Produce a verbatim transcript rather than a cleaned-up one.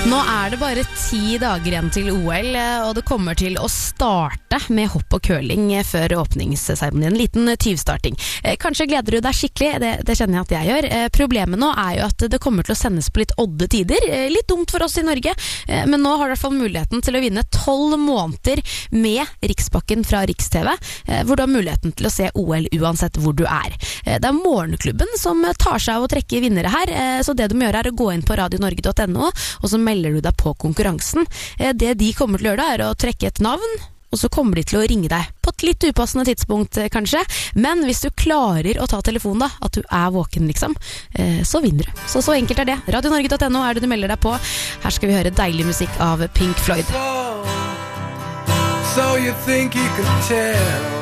Nå er det bare ti dager igjen til O L, og det kommer til å starte med hopp og curling før åpningsseremonien. En liten tyvstarting. Kanskje gleder du deg skikkelig, det, det kjenner jeg at jeg gjør. Problemet nå er jo at det kommer til å sendes på litt odde tider. Litt dumt for oss i Norge, men nå har du i hvert fall muligheten til å vinne tolv måneder med Riksbakken fra Riks-T V, hvor du har muligheten til å se O L uansett hvor du er. Det er Morgenklubben som tar seg av å trekke vinnere her, så det du må gjøre er å gå inn på radio norge punktum no, og så melder du deg på konkurransen. Det de kommer til å gjøre da er å trekke et navn, og så kommer de til å ringe deg på et litt upassende tidspunkt kanskje, men hvis du klarer å ta telefonen da, at du er våken liksom, så vinner du. Så så enkelt er det. radio norge punktum no er det du melder deg på. Her skal vi høre deilig musikk av Pink Floyd. So, so you think you could tell